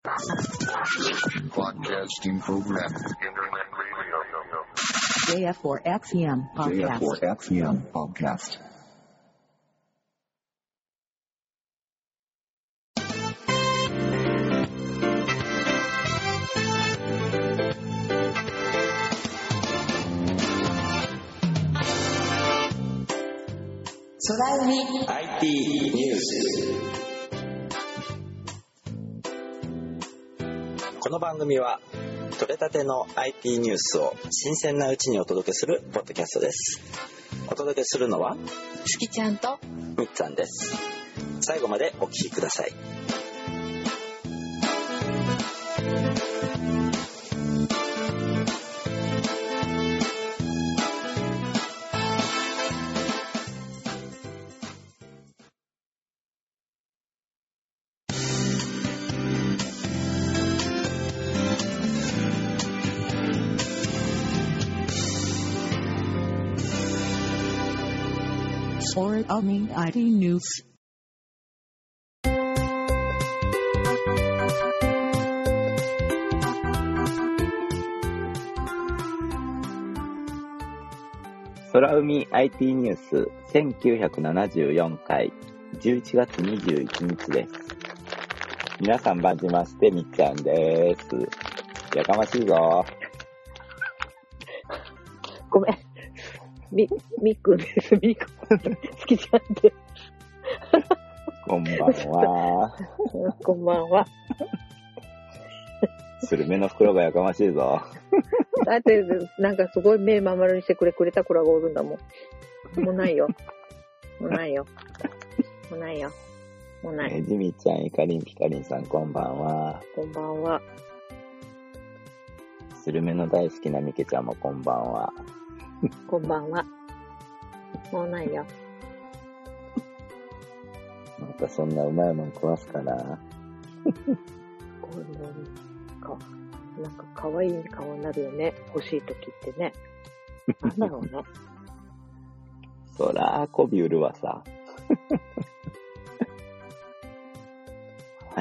Broadcasting program. JF4XEM podcast. JF4XEM podcast. 空海 IT ニュース。この番組は取れたての IT ニュースを新鮮なうちにお届けするポッドキャストです。お届けするのはすきちゃんとみっつぁんです。最後までお聞きください。 Or IT News. 空海 IT ニュース1974回11月21日です。皆さんばんじましてみっちゃんです。やかましいぞ。 ごめん。みっくんです。みっくん。好きちゃんです。 こんばんは。 こんばんは。 スルメの袋がやかましいぞ。 だって、なんかすごい目まん丸にしてくれた子らがおるんだもん。もうないよ。もうないよ。もうないよ。もうない。 ジミちゃん、イカリン、ピカリンさん、こんばんは。 こんばんは。 スルメの大好きなミケちゃんもこんばんは。 こんばんは。もうないよ。 またそんなうまいもん食わすかな。 これなんか可愛い顔になるよね。欲しい時ってね。なんだろうね。 そら、こび売るわさ。はい。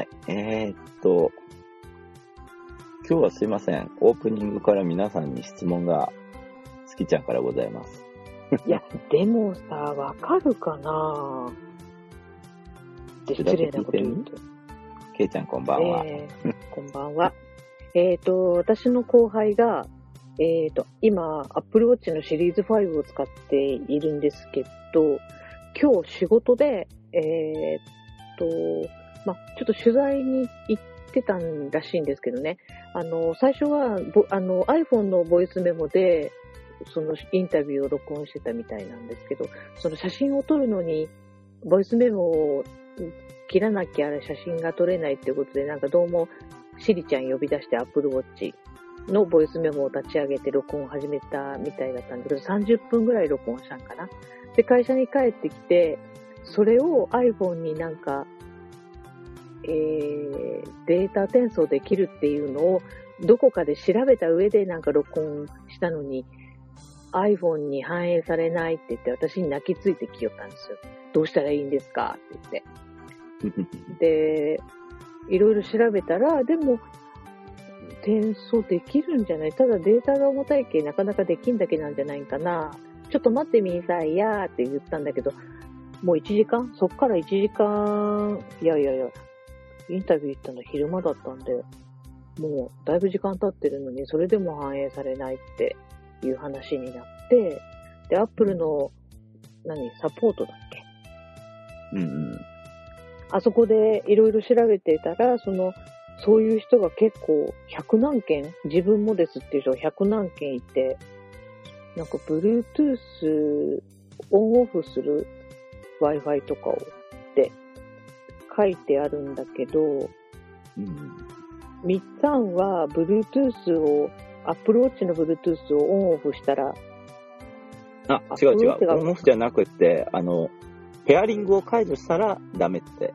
今日はすいません。オープニングから皆さんに質問が、すきちゃんからございます。 いや、でもさ、わかるかな失礼なこと言うと。 けいちゃんこんばんは。 こんばんは。私の後輩が、今、Apple Watch のシリーズ5を使っているんですけど、今日仕事で、ちょっと取材に行ってたんらしいんですけどね。最初は、iPhone のボイスメモで、そのインタビューを録音してたみたいなんですけど、その写真を撮るのに、ボイスメモを切らなきゃ写真が撮れないっていうことで、なんかどうも、シリちゃん呼び出して Apple Watch のボイスメモを立ち上げて録音を始めたみたいだったんだけど、30分ぐらい録音したんかな。で、会社に帰ってきて、それを iPhone になんか、データ転送できるっていうのをどこかで調べた上でなんか録音したのに iPhone に反映されないって言って私に泣きついてきよったんですよ。どうしたらいいんですかって言って。で、いろいろ調べたら、でも転送できるんじゃない？ただデータが重たいけなかなかできんだけなんじゃないかな。ちょっと待ってみんさいやーって言ったんだけど、もう1時間？そっから1時間、いや、インタビュー行ったの昼間だったんで、もうだいぶ時間経ってるのに、それでも反映されないっていう話になって、で、Apple の、サポートだっけ？あそこでいろいろ調べてたら、そういう人が結構100何件、自分もですっていう人が100何件いて、なんか Bluetooth オンオフする Wi-Fi とかをって書いてあるんだけど、みっつぁんは Bluetooth を、Apple Watch の Bluetooth をオンオフしたら、 違う。オンオフじゃなくて、ペアリングを解除したらダメっていう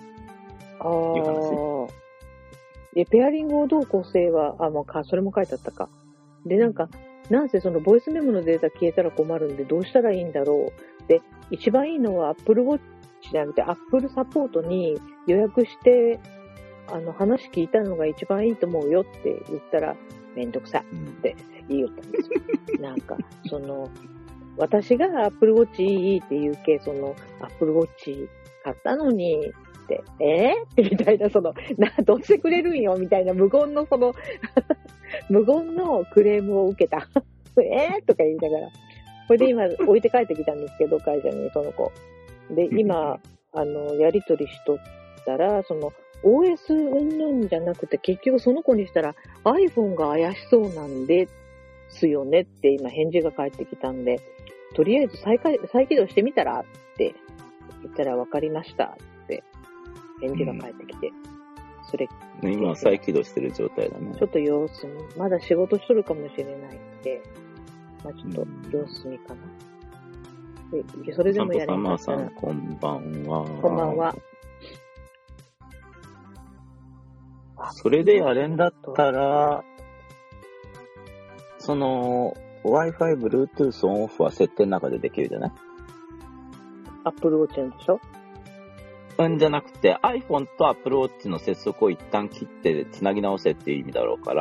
話。 で、ペアリングをどう構成は、それも書いてあったか。で、なんせそのボイスメモのデータ消えたら困るんでどうしたらいいんだろう。で、一番いいのは Apple Watch じゃなくて Apple サポートに予約して話聞いたのが一番いいと思うよって言ったら、めんどくさって言いよったんですよ。なんか、私がApple Watchいいって言うけ、Apple Watch買ったのに、って、ってみたいな、どうしてくれるんよみたいな無言の無言のクレームを受けた。とか言いながら。これで今置いて帰ってきたんですけど、会社にその子。で、今、やりとりしとったら、OS 云々じゃなくて、結局その子にしたら iPhone が怪しそうなんですよねって今返事が返ってきたんで、とりあえず再起動してみたらって言ったら分かりましたって返事が返ってきて、それ。 今再起動してる状態だね。 ちょっと様子見。まだ仕事しとるかもしれないんで、まあちょっと様子見かな。で、それでもやりましたら。 こんばんは。 こんばんは。 それでやれんだったら、Wi-Fi、Bluetooth オンオフは設定の中でできるじゃない？ Apple Watch なんでしょ？ じゃなくて iPhone と Apple Watch の接続を一旦切って繋ぎ直せっていう意味だろうから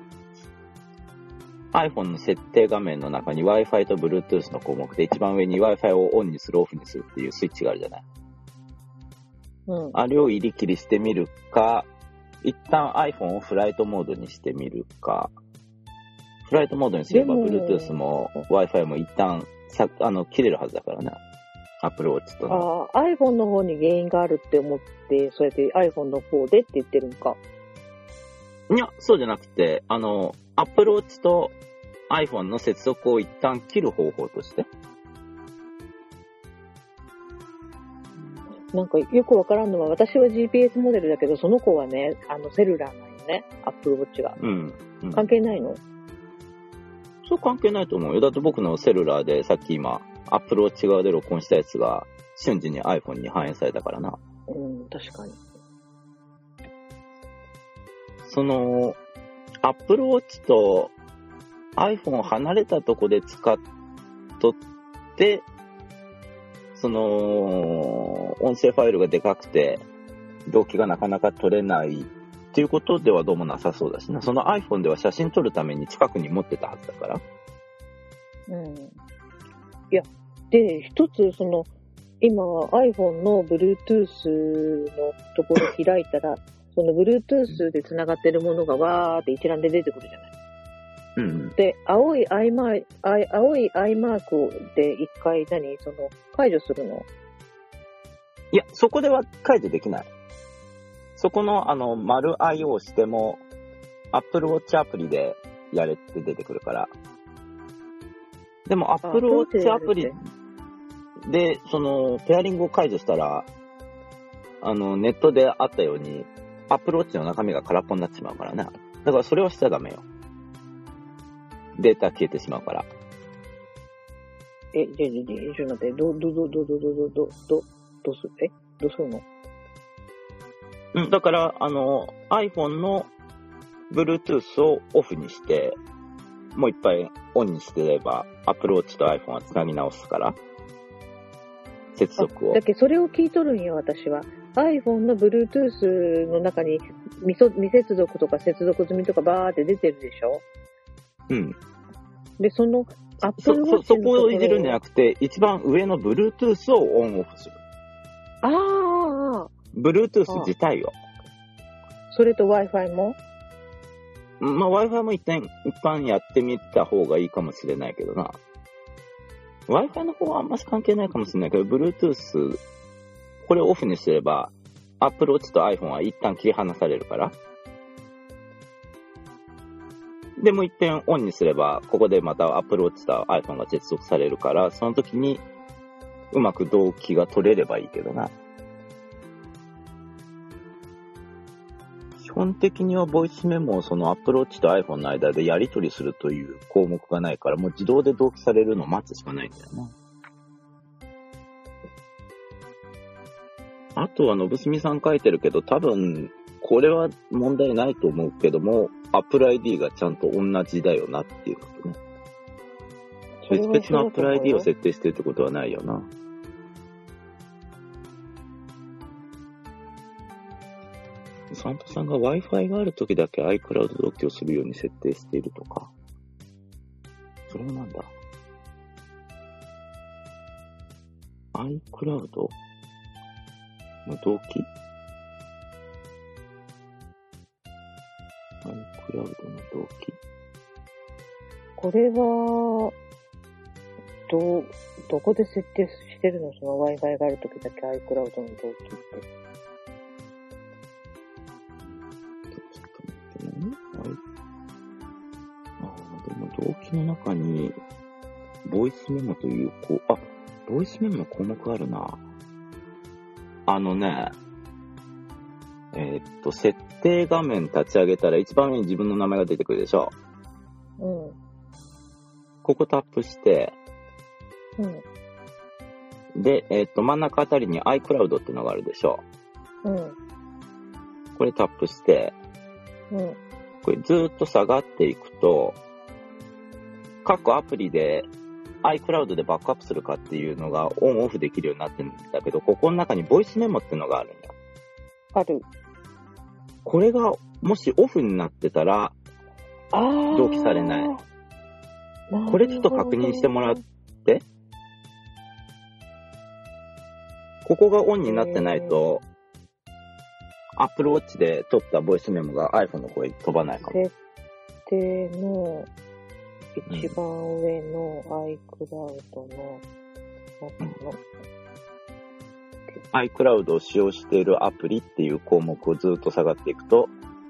、iPhone の設定画面の中に Wi-Fi と Bluetooth の項目で一番上に Wi-Fi をオンにするオフにするっていうスイッチがあるじゃない？ うん。 あれを入り切りしてみるか、一旦 iPhone をフライトモードにしてみるか、フライトモードにすれば Bluetooth も Wi-Fi も一旦切れるはずだからね。Apple Watch との。 iPhone の方に原因があるって思って、そうやって iPhone の方でって言ってるのか。 いや、そうじゃなくて、Apple Watch と iPhone の接続を一旦切る方法として。 なんかよくわからんのは、私は GPS モデルだけど、その子はね、セルラーなんよね、Apple Watch が。 うん。 関係ないの？ そう関係ないと思うよ。だって僕のセルラーでさっき今、Apple Watch 側で録音したやつが瞬時に iPhone に反映されたからな。 うん、確かに。 Apple Watch と iPhone を離れたとこで使っとって、音声ファイルがでかくて、同期がなかなか取れないっていうことではどうもなさそうだしな。その iPhone では写真撮るために近くに持ってたはずだから。 うん。いや、で、一つ、今 iPhone の Bluetooth のところ開いたら、その Bluetooth で繋がってるものがわーって一覧で出てくるじゃない。 うん。 で、青い I マークで一回解除するの？ いや、そこでは解除できない。そこの丸 I をしても Apple Watch アプリでやれって出てくるから。でも Apple Watch アプリでペアリングを解除したら、ネットであったように Apple Watch の中身が空っぽになってしまうからね。だからそれはしちゃダメよ。データ消えてしまうから。 ちょっと待って、どうする？どうするの？ うん、だから、iPhone の Bluetooth をオフにして、もう一回オンにしてれば、Apple Watch と iPhone は繋ぎ直すから、接続を。 だけどそれを聞いとるんよ、私は。iPhone の Bluetooth の中に未接続とか接続済みとかバーって出てるでしょ？ うん。 で、Apple Watch そこをいじるんじゃなくて、一番上の Bluetooth をオンオフする。Bluetooth 自体を。 それと Wi-Fi も？ まあ Wi-Fi も一般やってみた方がいいかもしれないけどな。Wi-Fi の方はあんまし関係ないかもしれないけど、Bluetooth、これをオフにすれば、Apple Watch と iPhone は一旦切り離されるから。でもう一点オンにすれば、ここでまた Apple Watch と iPhone が接続されるから、その時にうまく同期が取れればいいけどな。基本的にはボイスメモをその Apple Watch と iPhone の間でやり取りするという項目がないから、もう自動で同期されるのを待つしかないんだよな。あとは、のぶすみさん書いてるけど、多分、これは問題ないと思うけども、Apple ID がちゃんと同じだよなっていうことね。別々の Apple ID を設定してるってことはないよな。 サンタさんが Wi-Fi があるときだけ iCloud 同期をするように設定しているとか。それはなんだ ?iCloud の同期 ?iCloud の同期これは、どこで設定してるの？その Wi-Fi があるときだけ iCloud の同期って。 ちょっと待ってね。でも動機の中に、ボイスメモというボイスメモの項目あるな。設定画面立ち上げたら一番上に自分の名前が出てくるでしょ。 うん。 ここタップして、 うん。 で、真ん中あたりに iCloud ってのがあるでしょ。 うん。 これタップして、 うん。 これずーっと下がっていくと、各アプリで iCloud でバックアップするかっていうのがオンオフできるようになってるんだけど、ここの中にボイスメモってのがあるんや。 ある。 これがもしオフになってたら、同期されない。これちょっと確認してもらって。ここがオンになってないと、Apple Watch で撮ったボイスメモが iPhone の方へ飛ばないかも。 設定の一番上の iCloud の中の、 iCloud を使用しているアプリっていう項目をずっと下がっていくと、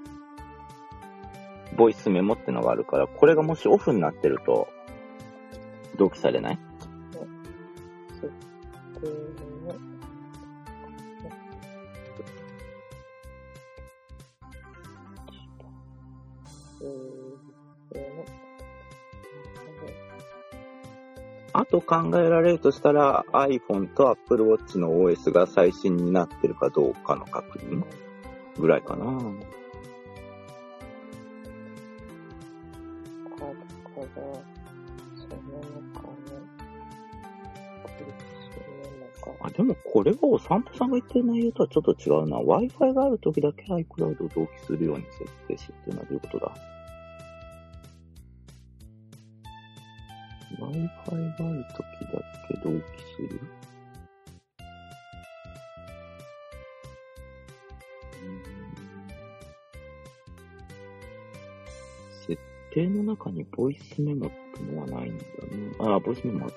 ボイスメモってのがあるから、これがもしオフになってると、同期されない？ 設定のあと考えられるとしたら iPhone と Apple Watch の OS が最新になってるかどうかの確認ぐらいかな。でもこれはサンタさんが言ってる内容とはちょっと違うな。Wi-Fi があるときだけ iCloud を同期するように設定しっていうのはどういうことだ？ Wi-Fi があるときだけ同期する？設定の中にボイスメモってのはないんだね。ボイスメモあった。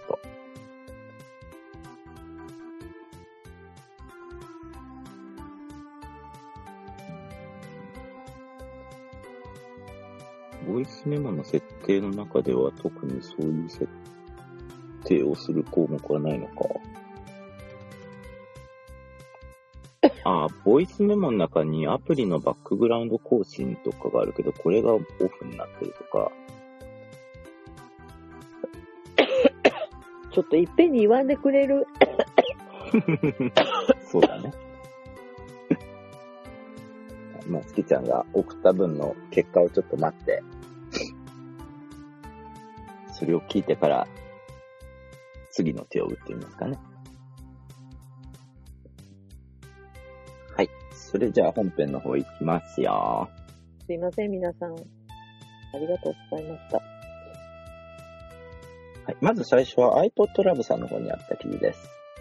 ボイスメモの設定の中では特にそういう設定をする項目はないのか。ボイスメモの中にアプリのバックグラウンド更新とかがあるけど、これがオフになってるとか。 ちょっといっぺんに言わんでくれる？ そうだね。まあ、すきちゃんが送った分の結果をちょっと待って、それを聞いてから次の手を打ってみますかね。はい。それじゃあ本編の方行きますよ。 すいません、皆さん。ありがとうございました。 はい。まず最初は iPod Lab さんの方にあった記事です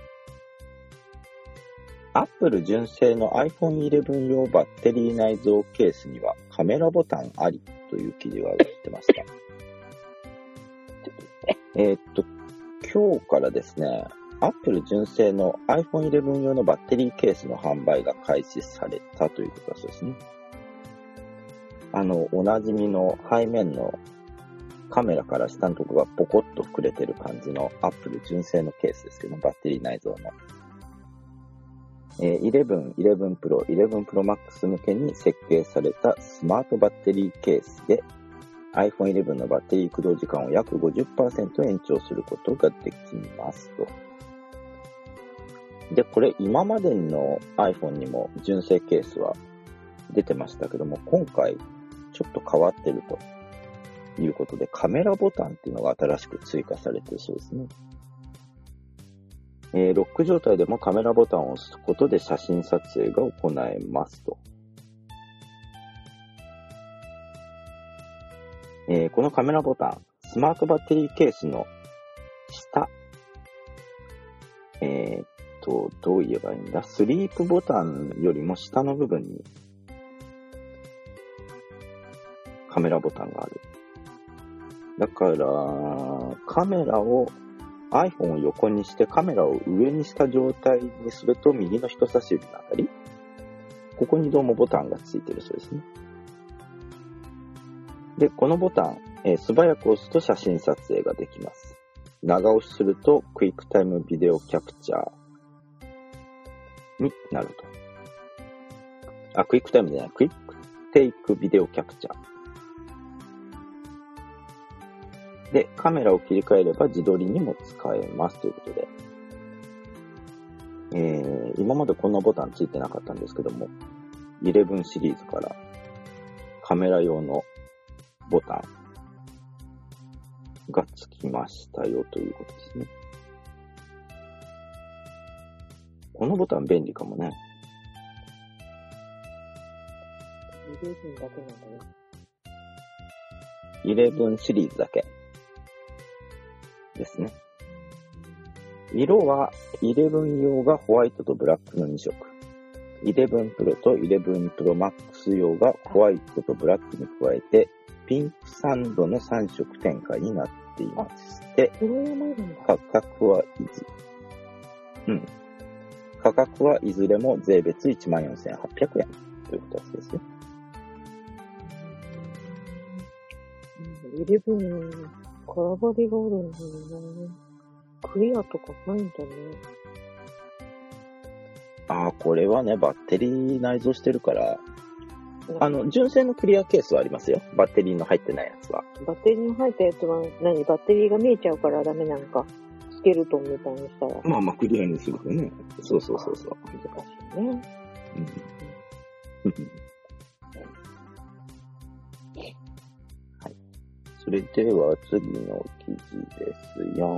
。Apple 純正の iPhone 11用バッテリー内蔵ケースにはカメラボタンありという記事が出てました。今日からですね、Apple 純正の iPhone 11用のバッテリーケースの販売が開始されたということだそうですね。おなじみの背面のカメラから下のところがポコッと膨れてる感じの Apple 純正のケースですけど、バッテリー内蔵の。11 Pro、11 Pro Max 向けに設計されたスマートバッテリーケースで iPhone 11のバッテリー駆動時間を約 50% 延長することができますと。で、これ今までの iPhone にも純正ケースは出てましたけども、今回ちょっと変わってるということで、カメラボタンっていうのが新しく追加されてるそうですね。ロック状態でもカメラボタンを押すことで写真撮影が行えますと。 このカメラボタン、スマートバッテリーケースの下、どう言えばいいんだ、スリープボタンよりも下の部分にカメラボタンがある。だから、カメラを、iPhone を横にしてカメラを上にした状態にすると、右の人差し指のあたり、ここにどうもボタンがついてるそうですね。で、このボタン、素早く押すと写真撮影ができます。長押しすると、クイックタイムビデオキャプチャーになると。クイックタイムじゃない、クイックテイクビデオキャプチャー。で、カメラを切り替えれば自撮りにも使えますということで、今までこんなボタンついてなかったんですけども、11シリーズからカメラ用のボタンがつきましたよということですね。このボタン便利かもね。 11だけなんだね。 11シリーズだけですね。色は11用がホワイトとブラックの2色。11 Pro と11 Pro Max 用がホワイトとブラックに加えて、ピンクサンドの3色展開になっていまして、価格はいずれも税別 14,800 円ということですね。 11、空張りがあるんだよね。クリアとかないんだね。 これはね、バッテリー内蔵してるから、純正のクリアケースはありますよ。バッテリーの入ってないやつは。 バッテリーの入ったやつはバッテリーが見えちゃうからダメなのか。スケルトンみたいにしたら。 クリアにするとね。そう。難しいね。 はい。それでは次の記事ですよ。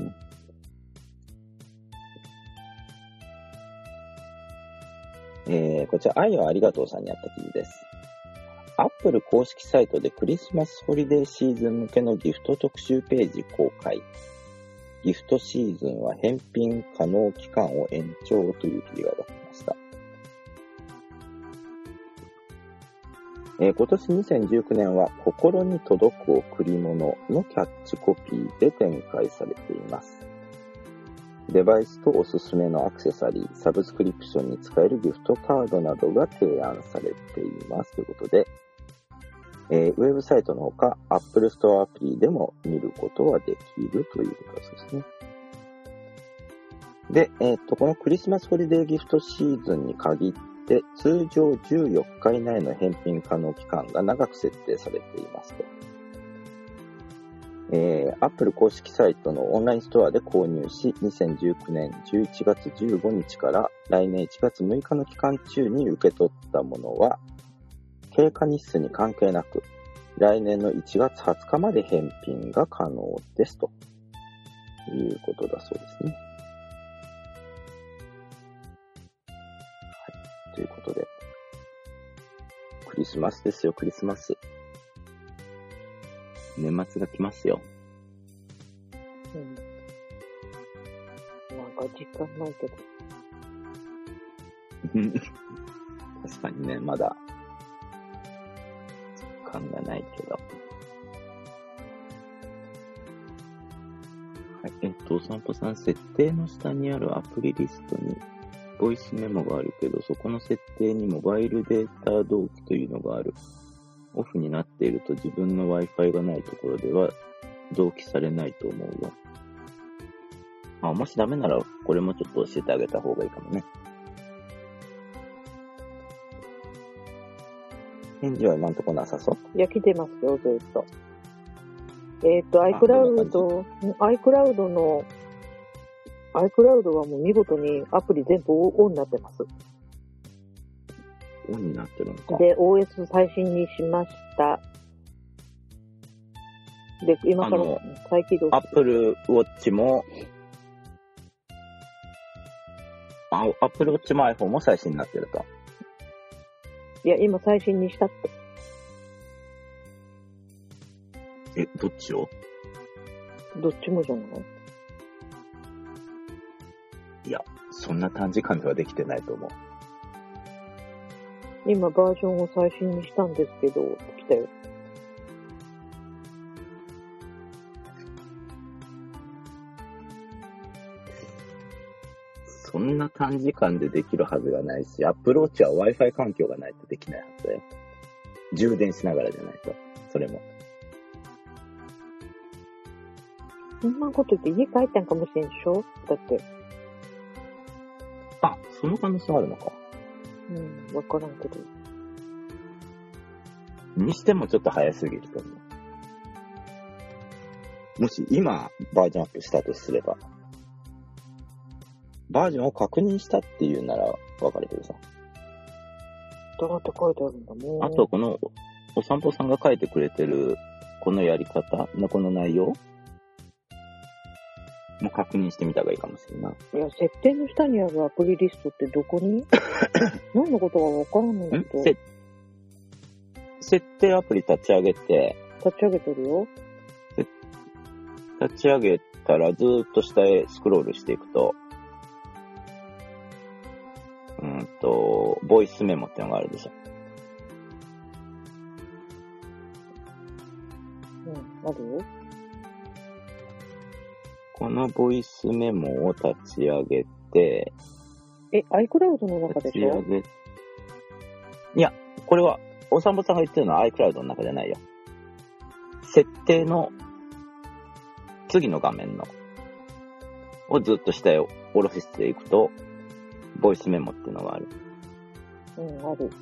こちら、愛はありがとうさんにあった記事です。Apple 公式サイトでクリスマスホリデーシーズン向けのギフト特集ページ公開。ギフトシーズンは返品可能期間を延長という記事が出てました。今年2019年は心に届く贈り物のキャッチコピーで展開されています。デバイスとおすすめのアクセサリー、サブスクリプションに使えるギフトカードなどが提案されていますということで、ウェブサイトのほか Apple Store アプリでも見ることはできるということですね。で、このクリスマスホリデーギフトシーズンに限って通常14日以内の返品可能期間が長く設定されていますと。Apple 公式サイトのオンラインストアで購入し、2019年11月15日から来年1月6日の期間中に受け取ったものは、経過日数に関係なく、来年の1月20日まで返品が可能ですということだそうですね。はい、ということで、クリスマスですよ、クリスマス。年末が来ますよ。 なんか実感ないけど。 確かにね、まだ実感がないけど。はい、お散歩さん、設定の下にあるアプリリストにボイスメモがあるけど、そこの設定にモバイルデータ同期というのがある。オフになっていると自分の Wi-Fi がないところでは同期されないと思うよ。もしダメならこれもちょっと教えてあげた方がいいかもね。返事は今んとこなさそう？ いや、来てますよ、ずっと。iCloud はもう見事にアプリ全部オンになってます。 オンになってるのか。 で、OS 最新にしました。で、今から再起動する。 Apple Watch も、Apple Watch も iPhone も最新になってると。 いや、今最新にしたって。 どっちを？ どっちもじゃない？ いや、そんな短時間ではできてないと思う。 今バージョンを最新にしたんですけど、来たよ。 そんな短時間でできるはずがないし、Apple Watch は Wi-Fi 環境がないとできないはずだよ。充電しながらじゃないと。それも。 そんなこと言って家帰ったんかもしれんでしょ？だって。 あ、その可能性あるのか。 わからんけど。 にしてもちょっと早すぎると思う。もし今バージョンアップしたとすれば、バージョンを確認したっていうならわかるけどさ。 だって書いてあるんだもん。 あとこのお散歩さんが書いてくれてるこのやり方のこの内容も確認してみた方がいいかもしれない。 いや、設定の下にあるアプリリストってどこに何のことかわからんのだけど。 設定アプリ立ち上げて。 立ち上げてるよ。 立ち上げたらずーっと下へスクロールしていくと、ボイスメモってのがあるでしょ。 あるよ。 このボイスメモを立ち上げて、 iCloud の中でしょ？ いや、これは、お散歩さんが言ってるのは iCloud の中じゃないよ。設定の次の画面のをずっと下へ下ろしていくと、ボイスメモっていうのがある。 ある。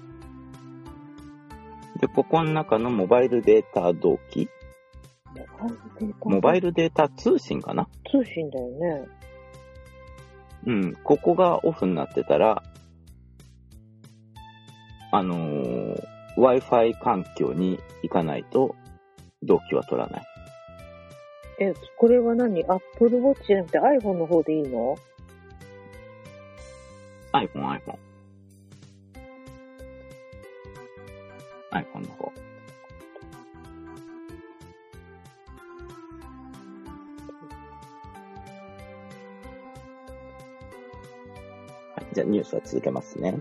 で、ここの中のモバイルデータ同期。モバイルデータ通信かな？ 通信だよね。 ここがオフになってたら、Wi-Fi 環境に行かないと同期は取らない。 これは何？ Apple Watch じゃなくて iPhone の方でいいの？ iPhone の方。じゃあニュースは続けますね。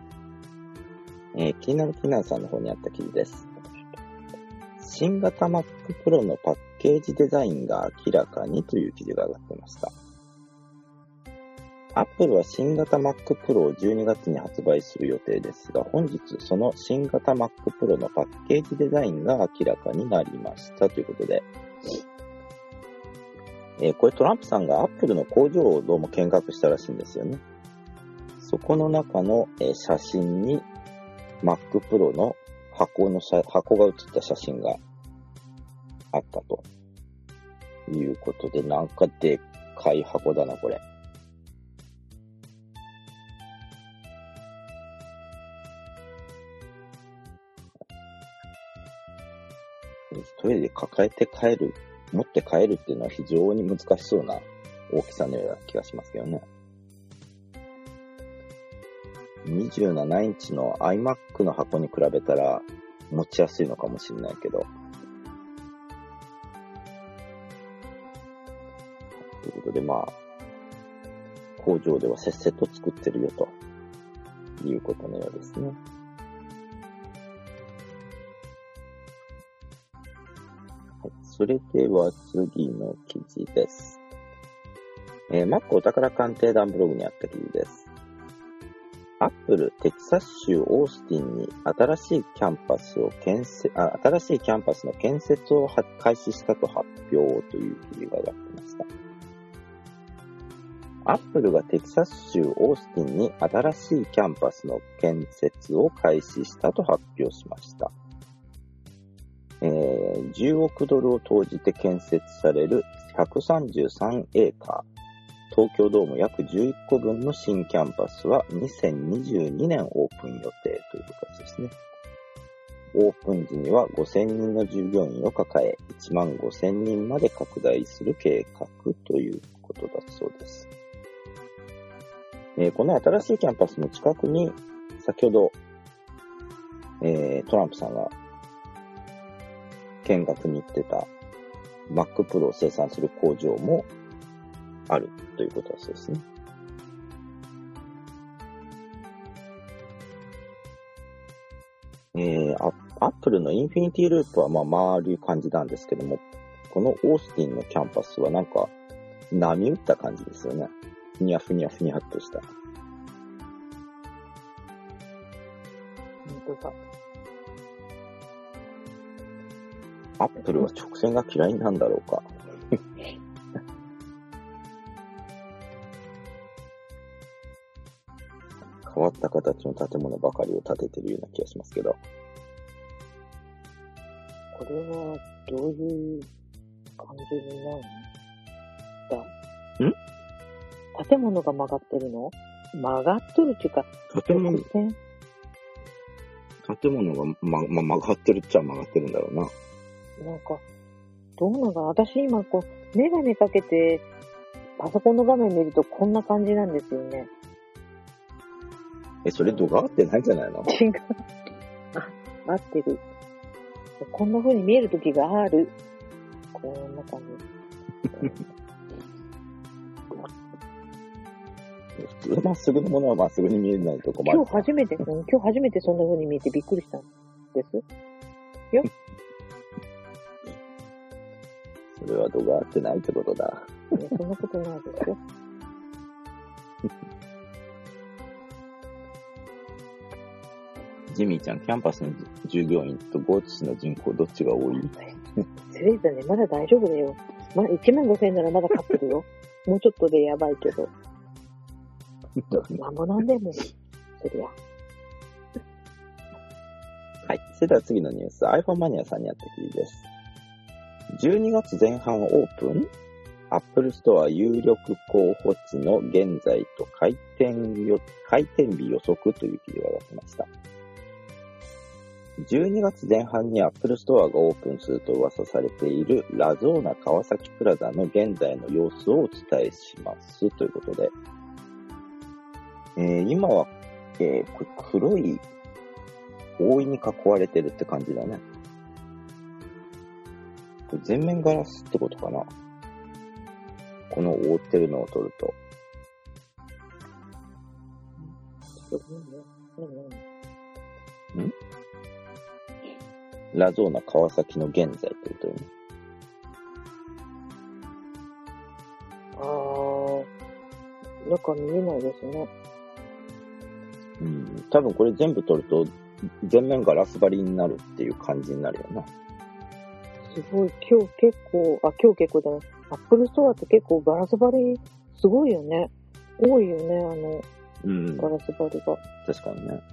気になるさんの方にあった記事です。新型 Mac Pro のパッケージデザインが明らかにという記事が上がってました。Apple は新型 Mac Pro を12月に発売する予定ですが、本日その新型 Mac Pro のパッケージデザインが明らかになりましたということで、これトランプさんが Apple の工場をどうも見学したらしいんですよね。そこの中の写真に Mac Pro の箱が写った写真があったということで、なんかでっかい箱だな、これ。一人で抱えて帰る、持って帰るっていうのは非常に難しそうな大きさのような気がしますけどね。27インチの iMac の箱に比べたら持ちやすいのかもしれないけど。ということで、工場ではせっせと作ってるよということのようですね。はい、それでは次の記事です。Mac お宝鑑定団ブログにあった記事です。アップルテキサス州オースティンに新しいキャンパスの建設を開始したと発表という記事が上がっていました。アップルがテキサス州オースティンに新しいキャンパスの建設を開始したと発表しました。10億ドルを投じて建設される133エーカー。東京ドーム約11個分の新キャンパスは2022年オープン予定ということですね。オープン時には5000人の従業員を抱え、15000人まで拡大する計画ということだそうです。この新しいキャンパスの近くに、先ほど、トランプさんが見学に行ってた Mac Pro を生産する工場もあるということだそうですね。アップルのインフィニティループは丸い感じなんですけども、このオースティンのキャンパスはなんか波打った感じですよね。ふにゃふにゃふにゃっとした。 本当だ。 アップルは直線が嫌いなんだろうか。変わった形の建物ばかりを建ててるような気がしますけど。 これはどういう感じになるの？建物が曲がってるの？曲がっとるっていうか、 建物が、曲がってるっちゃ曲がってるんだろうな。 なんか、どうなの？私今メガネかけてパソコンの画面見るとこんな感じなんですよね。 それ度が合ってないんじゃないの？ 違う。合ってる。こんな風に見える時がある。こんな感じ。 普通まっすぐのものはまっすぐに見えないと困る。 今日初めてそんな風に見えてびっくりしたんですよ。 それは度が合ってないってことだ。 いや、そんなことないですよ。 ジミーちゃん、キャンパスの従業員と高知市の人口どっちが多い？ それじゃね、まだ大丈夫だよ。15,000円ならまだ勝ってるよ。もうちょっとでやばいけど。なんぼなんでも、そりゃ。 はい。それでは次のニュース、iPhone マニアさんにあった記事です。12月前半オープン？ Apple Store 有力候補地の現在と開店日予測という記事が出しました。12月前半に Apple Store がオープンすると噂されているラゾーナ川崎プラザの現在の様子をお伝えしますということで、今は、黒い覆いに囲われてるって感じだね。これ全面ガラスってことかな。この覆ってるのを取ると。ラゾーナ川崎の現在ってことよね。 中見えないですね。 多分これ全部取ると全面ガラス張りになるっていう感じになるよな。 すごい、今日結構じゃない。アップルストアって結構ガラス張りすごいよね。多いよね、ガラス張りが。 確かにね。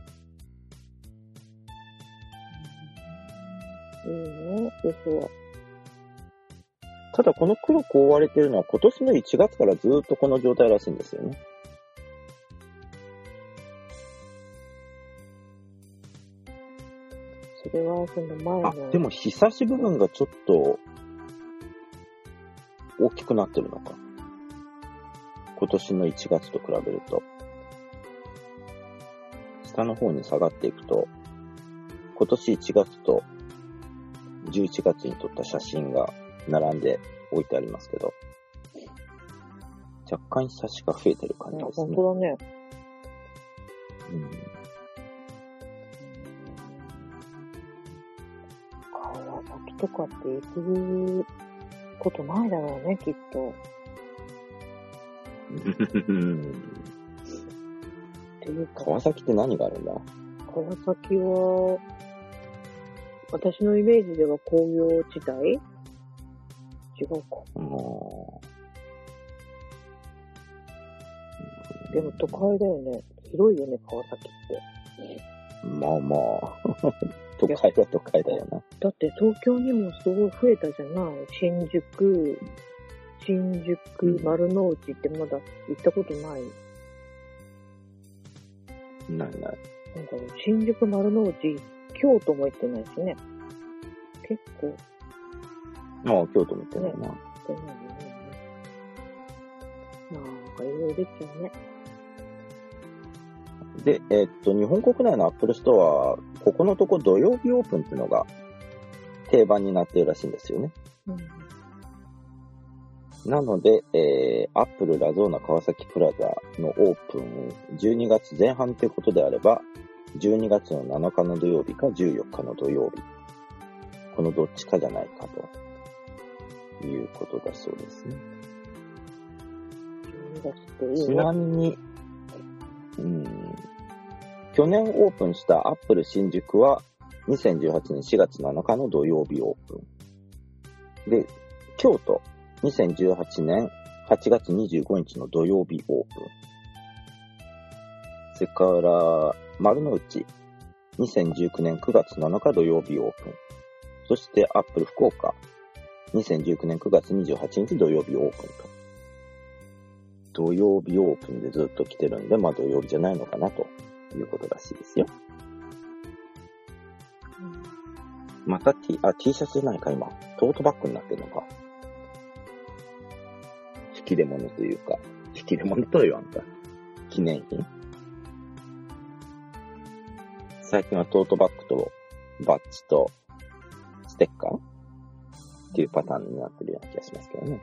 いいね、嘘は。 ただこの黒く覆われてるのは今年の1月からずっとこの状態らしいんですよね。 それはその前の。 でも日差し部分がちょっと大きくなってるのか。今年の1月と比べると。下の方に下がっていくと、今年1月と11月に撮った写真が並んで置いてありますけど、若干日差しが増えてる感じですね。 本当だね。川崎とかって行くことないだろうね、きっと。っていうか、 川崎って何があるんだ？ 川崎は、私のイメージでは工業地帯？違うか。でも都会だよね。広いよね、川崎って。 まあまあ、都会は都会だよな。 だって東京にもすごい増えたじゃない。新宿、丸の内ってまだ行ったことない。 ない。 なんだろう、新宿丸の内、京都も行ってないしね。結構。 京都も行ってないな。 行ってないね。なんかいろいろできちゃうね。 で、日本国内のアップルストアは、ここのとこ土曜日オープンっていうのが定番になっているらしいんですよね。 なので、アップルラゾーナ川崎プラザのオープン12月前半ということであれば、12月の7日の土曜日か14日の土曜日。このどっちかじゃないかということだそうですね。ちなみに、去年オープンしたアップル新宿は2018年4月7日の土曜日オープン。で、京都2018年8月25日の土曜日オープン。それから、丸の内2019年9月7日土曜日オープン。そしてアップル福岡2019年9月28日土曜日オープンと。土曜日オープンでずっと来てるんで、まあ土曜日じゃないのかなということらしいですよ。また T シャツじゃないか今。トートバッグになってるのか。引き出物というか、引き出物と言わんか。記念品。最近はトートバッグとバッジとステッカーっていうパターンになってるような気がしますけどね。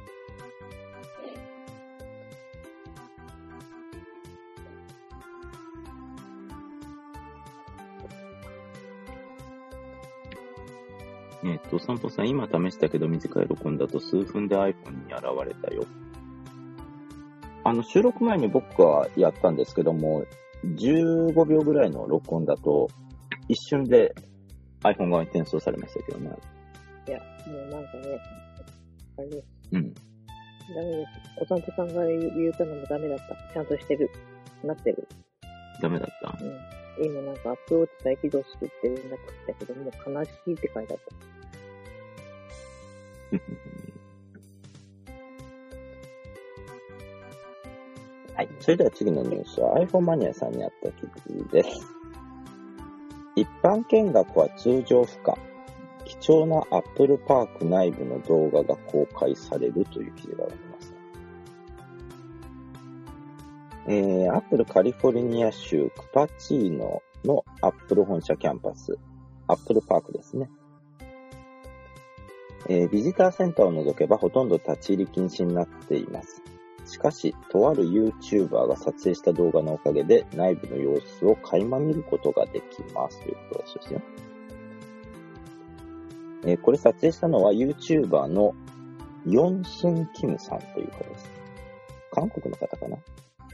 散歩さん、今試したけど短い録音だと数分で iPhone に現れたよ。収録前に僕はやったんですけども、15秒ぐらいの録音だと、一瞬で iPhone 側に転送されましたけどね。 いや、もうなんかね、あれです。 ダメです。お散歩さんが言ったのもダメだった。ちゃんとしてる。なってる。 ダメだった。 今なんかアップウォッチ再起動するって連絡来たけど、もう悲しいって書いてあった。 はい。それでは次のニュースは iPhone マニアさんにあった記事です。一般見学は通常不可。貴重な Apple パーク内部の動画が公開されるという記事がありました。Apple カリフォルニア州クパチーノの Apple 本社キャンパス、Apple パークですね。ビジターセンターを除けばほとんど立ち入り禁止になっています。しかし、とある YouTuber が撮影した動画のおかげで内部の様子を垣間見ることができますということらしいですよ。これ撮影したのは YouTuber のヨンスンキムさんという方です。韓国の方かな。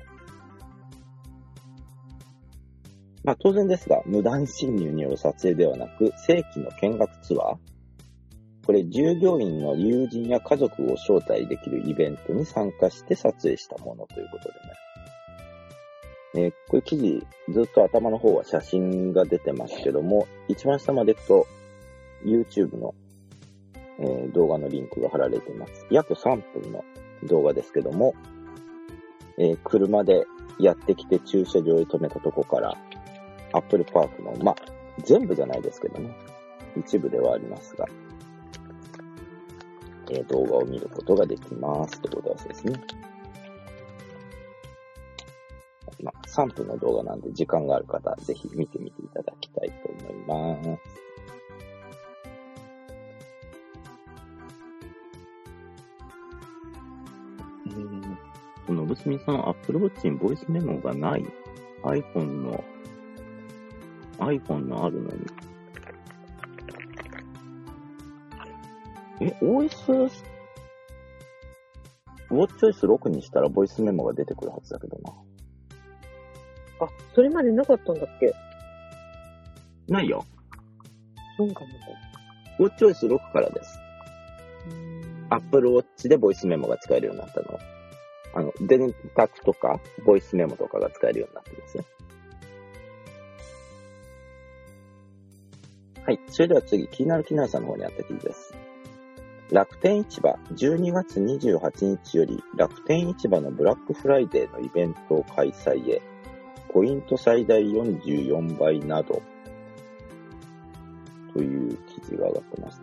まあ当然ですが、無断侵入による撮影ではなく、正規の見学ツアー、これ従業員の友人や家族を招待できるイベントに参加して撮影したものということでね。これ記事、ずっと頭の方は写真が出てますけども、一番下まで行くと YouTube の、動画のリンクが貼られています。約3分の動画ですけども、車でやってきて駐車場へ止めたとこから、Apple パークの、まあ、全部じゃないですけどね、一部ではありますが、動画を見ることができますということですね。まあ、3分の動画なんで時間がある方、ぜひ見てみていただきたいと思います。のぶすみさん、Apple Watch にボイスメモがない iPhone のあるのに。OS、WatchOS 6にしたらボイスメモが出てくるはずだけどな。 あ、それまでなかったんだっけ？ ないよ。 そうかも。 WatchOS 6からです。Apple Watch でボイスメモが使えるようになったの。電卓とか、ボイスメモとかが使えるようになってますよ。はい。それでは次、気になるさんの方にあった記事です。楽天市場、12月28日より楽天市場のブラックフライデーのイベントを開催へ、ポイント最大44倍など、という記事が上がってました。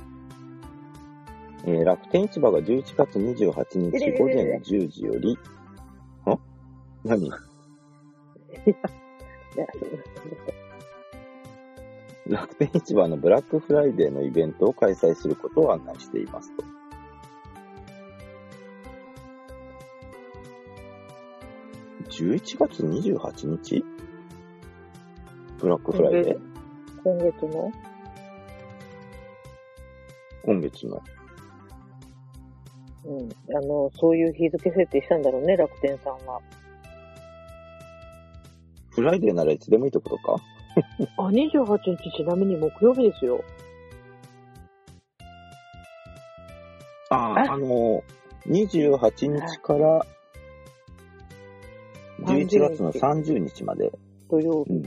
楽天市場が11月28日午前10時より、何楽天市場のブラックフライデーのイベントを開催することを案内していますと。 11月28日ブラックフライデー今月の今月の。 うん。そういう日付設定したんだろうね、楽天さんは。 フライデーならいつでもいいってことか？ あ、28日ちなみに木曜日ですよ。 28日から11月の30日まで。 土曜日。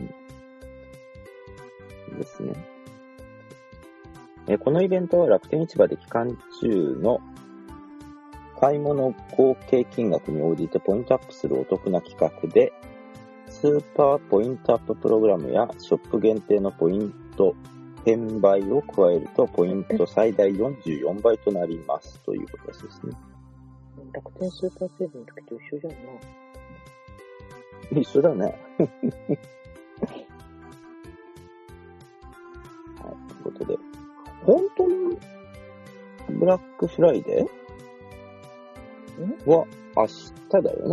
ですね。このイベントは楽天市場で期間中の買い物合計金額に応じてポイントアップするお得な企画で、スーパーポイントアッププログラムやショップ限定のポイント転売を加えるとポイント最大44倍となりますということですね。 楽天スーパーセールの時と一緒じゃんな。 一緒だね。はい、ということで、本当にブラックフライデーは明日だよな。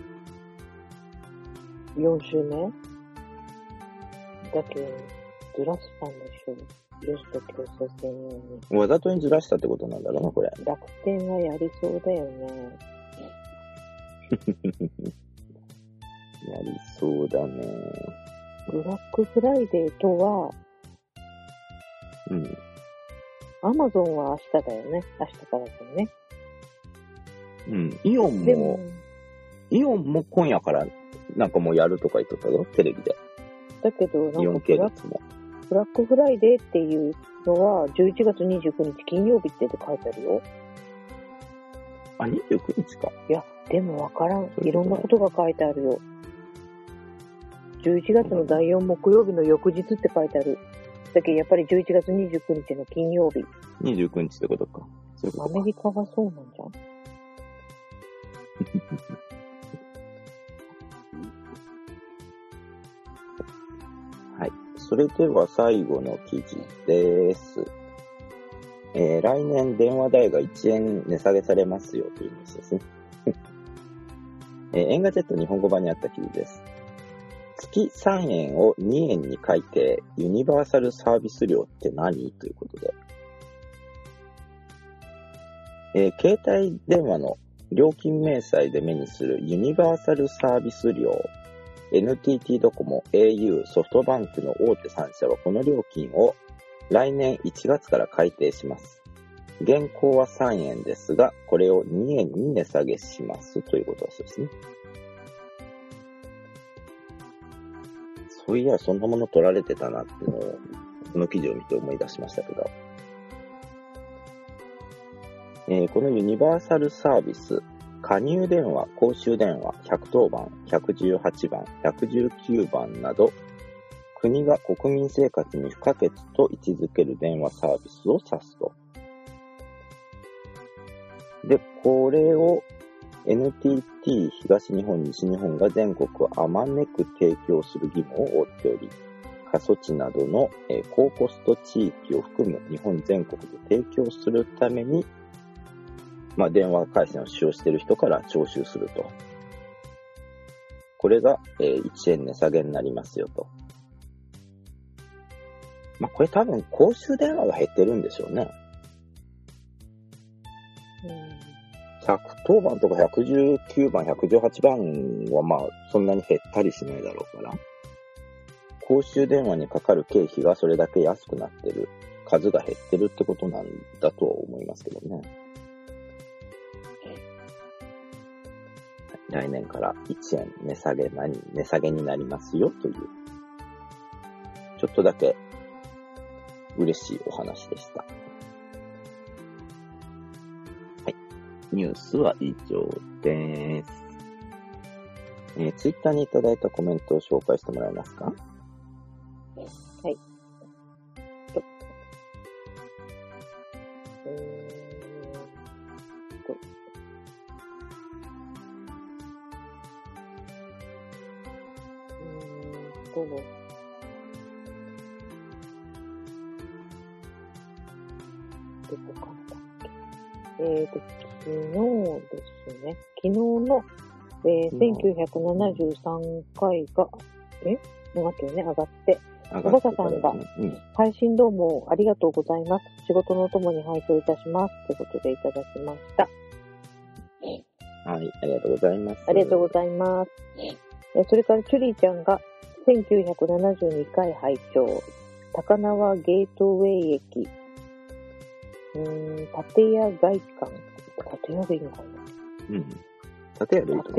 4週目だけど、ずらしたんでしょ。よしと強制専用に。 わざとにずらしたってことなんだろうな、これ。 楽天はやりそうだよね。 やりそうだね。 ブラックフライデーとは、アマゾンは明日だよね。明日からだよね。 イオンも今夜からなんかもうやるとか言ってたよ、テレビで。 だけど、 イオン系列も。 ブラックフライデーっていうのは、11月29日金曜日って書いてあるよ。 あ、29日か。 いや、でもわからん。いろんなことが書いてあるよ。11月の第4木曜日の翌日って書いてある。だけどやっぱり11月29日の金曜日。 29日ってことか。そういうことか。 アメリカがそうなんじゃん。 はい。それでは最後の記事です。来年電話代が1円値下げされますよというニュースですね。エンガジェット日本語版にあった記事です。月3円を2円に改定、ユニバーサルサービス料って何ということで、携帯電話の料金明細で目にするユニバーサルサービス料、NTT ドコモ、au、ソフトバンクの大手3社はこの料金を来年1月から改定します。現行は3円ですが、これを2円に値下げしますということですね。そういや、そんなもの取られてたなっていうのを、この記事を見て思い出しましたけど。このユニバーサルサービス、加入電話、公衆電話、110番、118番、119番など、国が国民生活に不可欠と位置づける電話サービスを指すと。で、これを NTT 東日本、西日本が全国あまねく提供する義務を負っており、過疎地などの高コスト地域を含む日本全国で提供するために、電話回線を使用している人から徴収すると。これが1円値下げになりますよと。これ多分公衆電話が減ってるんでしょうね。110番とか119番、118番はそんなに減ったりしないだろうから。公衆電話にかかる経費がそれだけ安くなってる、数が減ってるってことなんだとは思いますけどね。来年から1円値下げになりますよという、ちょっとだけ嬉しいお話でした。はい。ニュースは以上です。ツイッターにいただいたコメントを紹介してもらえますか？はい。昨日ですね。昨日の 1973回が、上がってるね、上がって。おばささんが、 うん。 配信どうもありがとうございます。仕事のお供に拝聴いたします。ということでいただきました。 はい、ありがとうございます。 ありがとうございます。それからチュリーちゃんが1972回拝聴。高輪ゲートウェイ駅。建屋外観。建屋でいいのかな。 うん。建屋でいいと思う。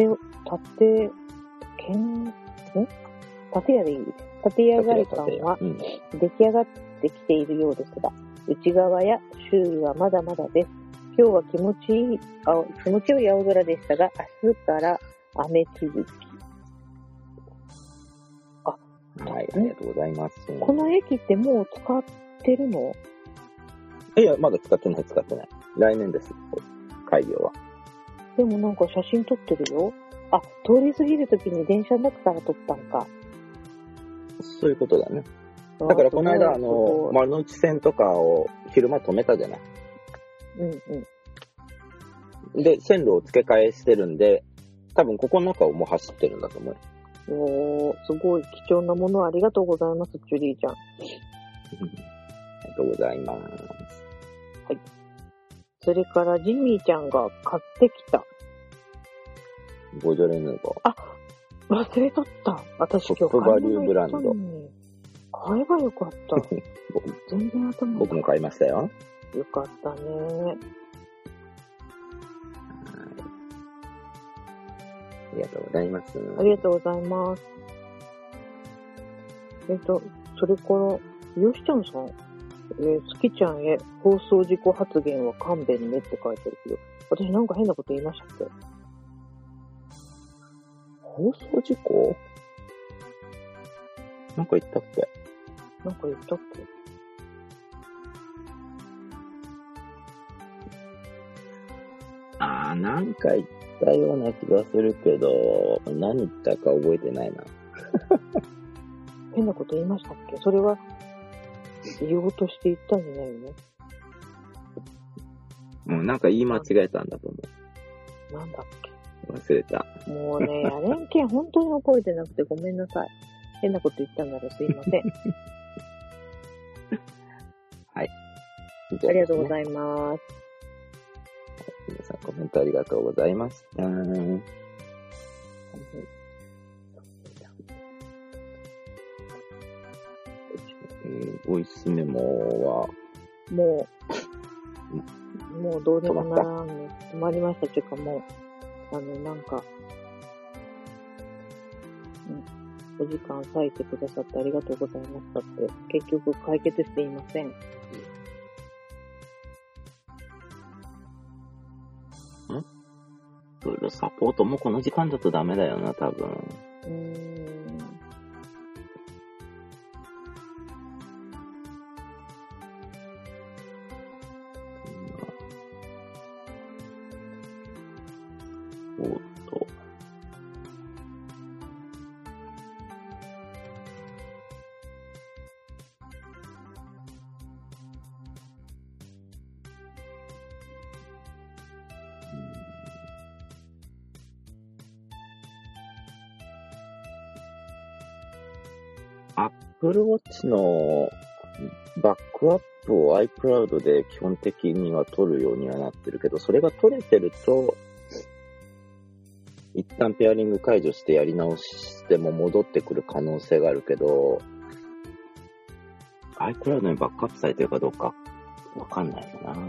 建屋でいい。建屋外観は出来上がってきているようですが、内側や周囲はまだまだです。今日は気持ちよい青空でしたが、明日から雨続き。 はい、ありがとうございます。 この駅ってもう使ってるの？ いや、まだ使ってない。来年です、開業は。 でもなんか写真撮ってるよ。通り過ぎるときに電車の中から撮ったんか。 そういうことだね。だからこの間、丸の内線とかを昼間止めたじゃない。で、線路を付け替えしてるんで、多分ここの中をもう走ってるんだと思う。 すごい貴重なものありがとうございます、ジュリーちゃん。 ありがとうございます。 はい。それからジミーちゃんが買ってきた。 ボジョレ・ヌーボー。 忘れとった。私今日トップバリューブランド。 買えばよかった。全然頭に。 僕も買いましたよ。 よかったね。 ありがとうございます。 ありがとうございます。それから、よしちゃんさん。すきちゃんへ放送事故発言は勘弁ねって書いてるけど、私なんか変なこと言いましたっけ？ 放送事故？なんか言ったっけ？なんか言ったような気がするけど、何言ったか覚えてないな。 変なこと言いましたっけ？それは言おうとして言ったんじゃないの？ なんか言い間違えたんだと思う。なんだっけ？ 忘れた。 もうね、やれんけん本当に覚えてなくてごめんなさい。変なこと言ったんだろう、すいません。 はい。 ありがとうございます。 皆さんコメントありがとうございました。ボイスメモはもうどうでもならんね。止まりましたっていうかもう、お時間割いてくださってありがとうございましたって、結局解決していません。 いろいろサポートもこの時間だとダメだよな、多分。Apple Watch のバックアップを iCloud で基本的には取るようにはなってるけど、それが取れてると、一旦ペアリング解除してやり直しても戻ってくる可能性があるけど、iCloud にバックアップされてるかどうかわかんないよな。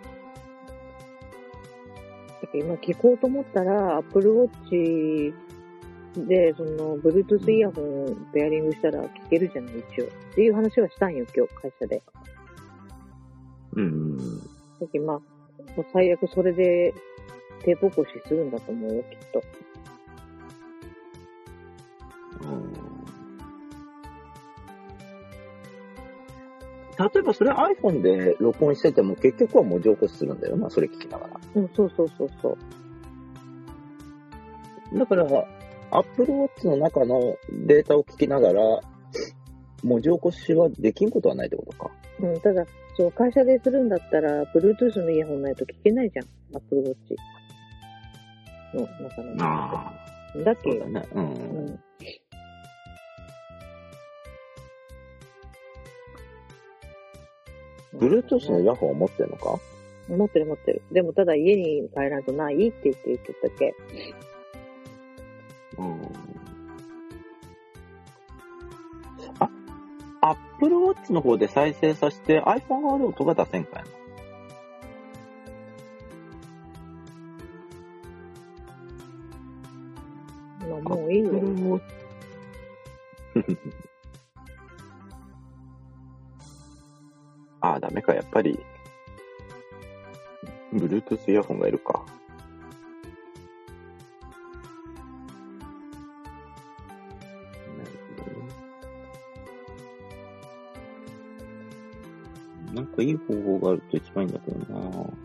今聞こうと思ったら、Apple Watch で、Bluetooth イヤホンをペアリングしたら聞けるじゃない、一応。っていう話はしたんよ、今日、会社で。だけどもう最悪それで、テープ起こしするんだと思うよ、きっと。 例えばそれ iPhone で録音してても結局は文字起こしするんだよな、それ聞きながら。 そう。 だから、Apple Watch の中のデータを聞きながら、文字起こしはできんことはないってことか。 ただ、会社でするんだったら、Bluetooth のイヤホンないと聞けないじゃん、Apple Watch。 の中の。 ああ、 だけそうだね。う。 うんん。 Bluetooth のイヤホンを持ってるのか？ 持ってる持ってる。でもただ家に帰らんとないって言ってたっけ。 うん。Apple Watch の方で再生させて iPhone 側で音が出せんかいな。 まあもういいよ。 Apple Watch ああ、ダメか。やっぱり、Bluetooth イヤホンがいるか。なるほどね。なんかいい方法があると一番いいんだけどな。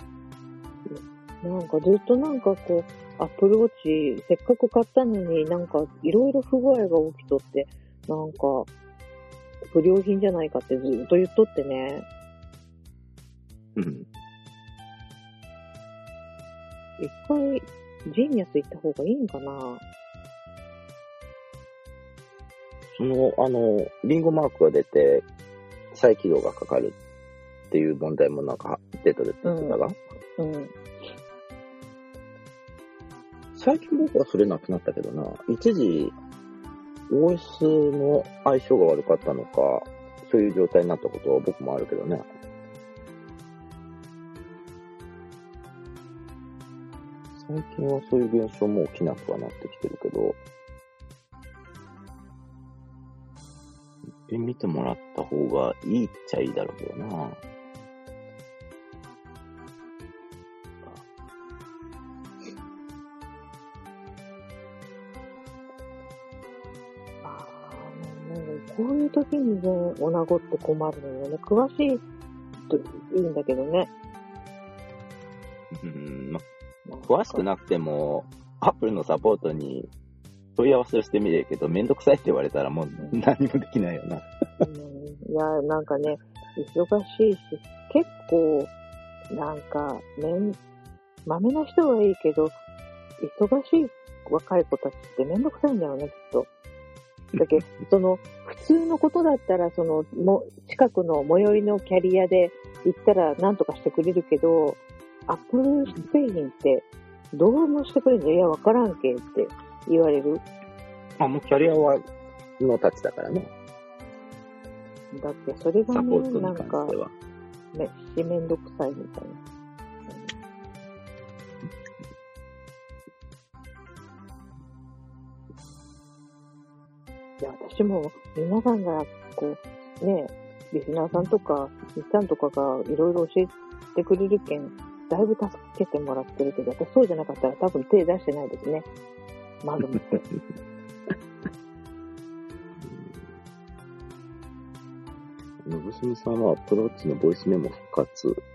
なんかずっとなんかこう、Apple Watch せっかく買ったのになんかいろいろ不具合が起きとって、なんか不良品じゃないかってずっと言っとってね。 うん。 一回ジーニアス行った方がいいんかな。 リンゴマークが出て、再起動がかかるっていう問題もなんか出てるって言ってたが、 うん。 最近僕はそれなくなったけどな、一時 OS の相性が悪かったのか、そういう状態になったことは僕もあるけどね。最近はそういう現象も起きなくはなってきてるけど、一遍見てもらった方がいいっちゃいいだろうけどな。 こういう時にね、女子って困るのよね。詳しいといいんだけどね。 詳しくなくても、アップルのサポートに問い合わせをしてみるけど、めんどくさいって言われたらもう何もできないよな。 いや、なんかね、忙しいし、結構、なんか、まめな人はいいけど、忙しい若い子たちってめんどくさいんだよね、きっと。だけど、普通のことだったら、近くの最寄りのキャリアで行ったら何とかしてくれるけど、アップル製品ってどうもしてくれんの？いや、わからんけって言われる。 もうキャリアはのたちだからね。 だって、それがね、 サポートなんかに関しては。 めんどくさいみたいな。いや、私も皆さんが、こう、ね、リスナーさんとか、日産とかがいろいろ教えてくれるけん、だいぶ助けてもらってるけど、私そうじゃなかったら多分手出してないですね。まずもって。 のぶすみさんはアプローチのボイスメモ復活。ど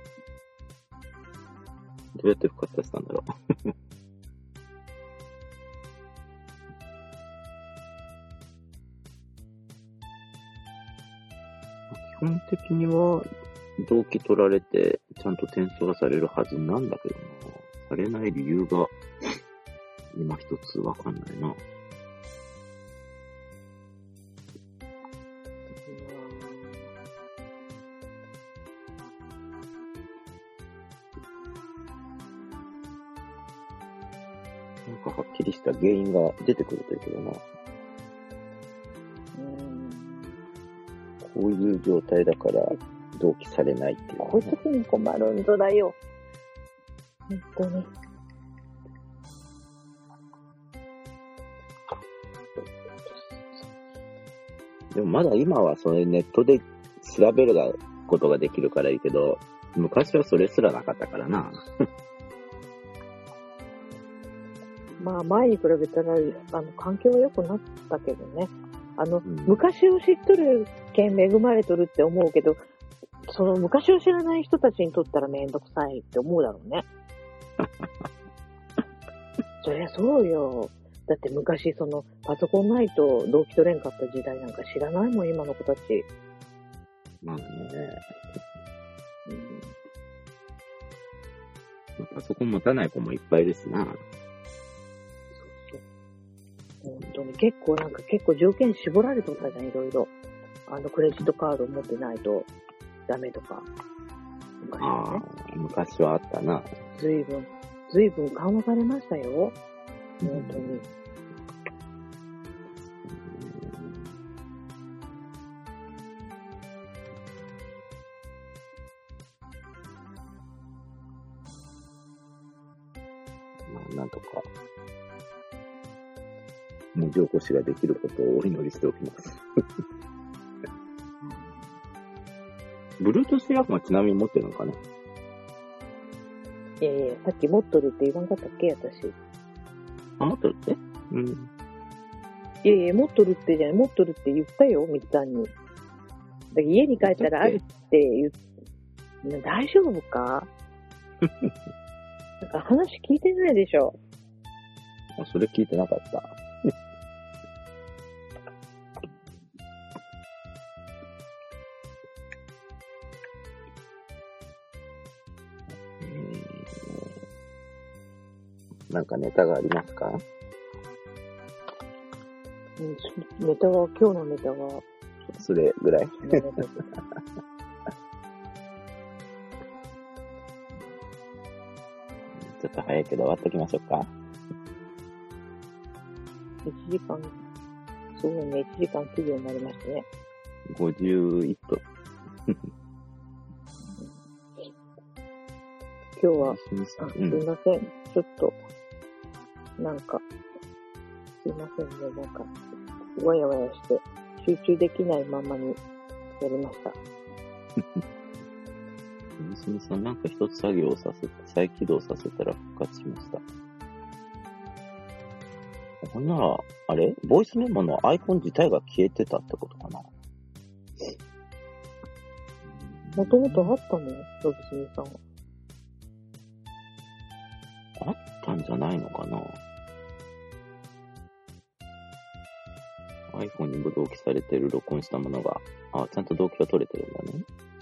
うやって復活させたんだろう。基本的には同期取られてちゃんと転送がされるはずなんだけどな。されない理由が今一つわかんないな。なんかはっきりした原因が出てくるといいけどな。こういう状態だから同期されないっていう、ね。 こういう時に困るんだよ。本当に。 でもまだ今はそれネットで調べることができるからいいけど、昔はそれすらなかったからな。 まあ前に比べたら、環境は良くなったけどね。 うん昔を知っとるけん恵まれとるって思うけど、その昔を知らない人たちにとったらめんどくさいって思うだろうね。そりゃそうよ。だって昔パソコンないと同期取れんかった時代なんか知らないもん、今の子たち。 まあね。パソコン持たない子もいっぱいですな。 当に結構条件絞られとったじゃん、いろいろ。クレジットカード持ってないとダメとか。昔はね。 昔はあったな。 ずいぶん緩和されましたよ。本当に。 なんとか、文字起こしができることをお祈りしておきます。Bluetooth イヤホンはちなみに持ってるのかな？ いやいや、さっき持っとるって言わんかったっけ、私。 あ、持ってるって？うん。 いやいや、持っとるってじゃない、持っとるって言ったよ、みつさんに。だから家に帰ったらあるって言う、大丈夫か？なんか話聞いてないでしょ。 あ、それ聞いてなかった。なんかネタがありますか？ ネタは、今日のネタは、 それぐらい。ちょっと早いけど終わっときましょうか。 1時間、すごいね、1時間9秒になりましたね。 51分。 今日は、すいません。ちょっと、なんか、すいませんね、なんか、わやわやして、集中できないままにやりました。 娘さん、なんか一つ作業をさせて、再起動させたら復活しました。ほんなら、あれ？ボイスメモのアイコン自体が消えてたってことかな？ もともとあったの？ロブスミさんは。 あったんじゃないのかな？ iPhone にも同期されてる録音したものが、ちゃんと同期が取れてるんだね。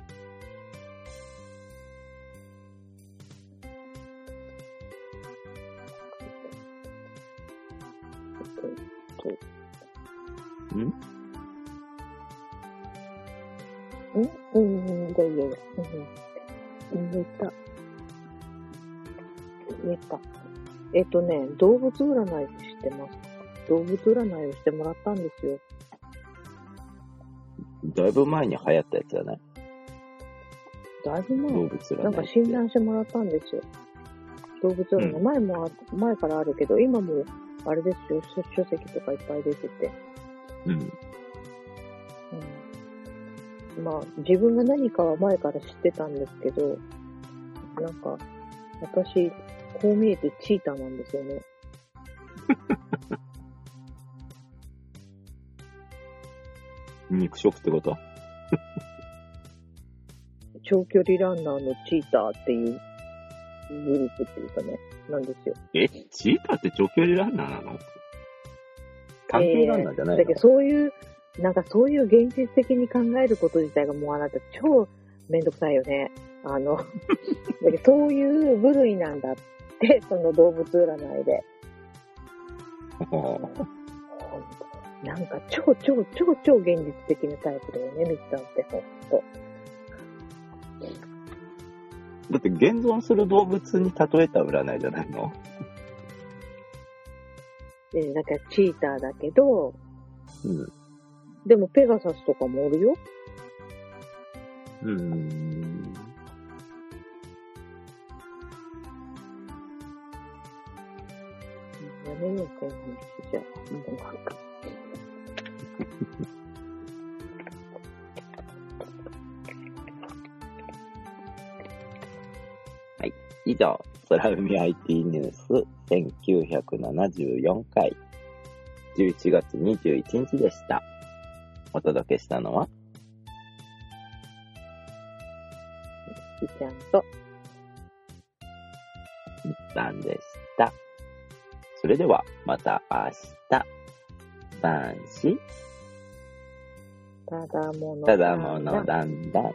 動物占い知ってますか？動物占いをしてもらったんですよ。 だいぶ前に流行ったやつじゃない？ だいぶ前？ 動物占い。 なんか診断してもらったんですよ。動物占い。前からあるけど、今も、あれですよ、書籍とかいっぱい出てて。まあ、自分が何かは前から知ってたんですけど、なんか、私、こう見えてチーターなんですよね。 肉食ってこと？ 長距離ランナーのチーターっていうグループっていうかね、なんですよ。 チーターって長距離ランナーなの？短距離ランナーじゃないの？ だけどそういう現実的に考えること自体がもうあなた超めんどくさいよね。だけどそういう部類なんだって、その動物占いで。なんか超現実的なタイプだよね、みつさんってほんと。 だって現存する動物に例えた占いじゃないの？ だからチーターだけど、でもペガサスとかもおるよ。やめようか、じゃあ。なんかはい。以上、空海 IT ニュース1974回11月21日でした。お届けしたのは、 ひちゃんと、 みっさんでした。それでは、また明日。晩し、 ただものだんだん。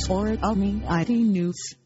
Or Ami IT News.